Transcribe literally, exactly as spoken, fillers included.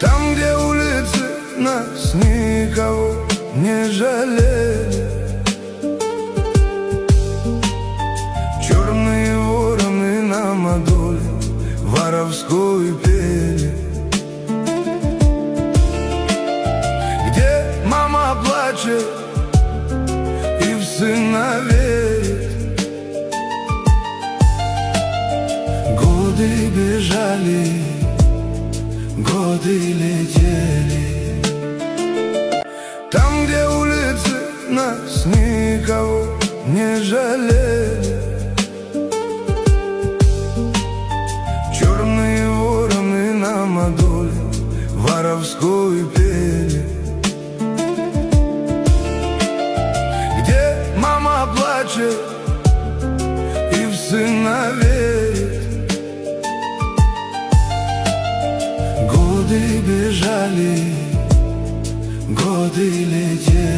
Там, где улицы нас никого не жалели, черные вороны нам о доле воровскую пели. Где мама плачет и в сына верит. Годы бежали, годы летели. Там, где улицы нас никого не жалели, черные вороны нам о доле воровскую пели. Где мама плачет и в сына верит. Годы бежали, годы летели.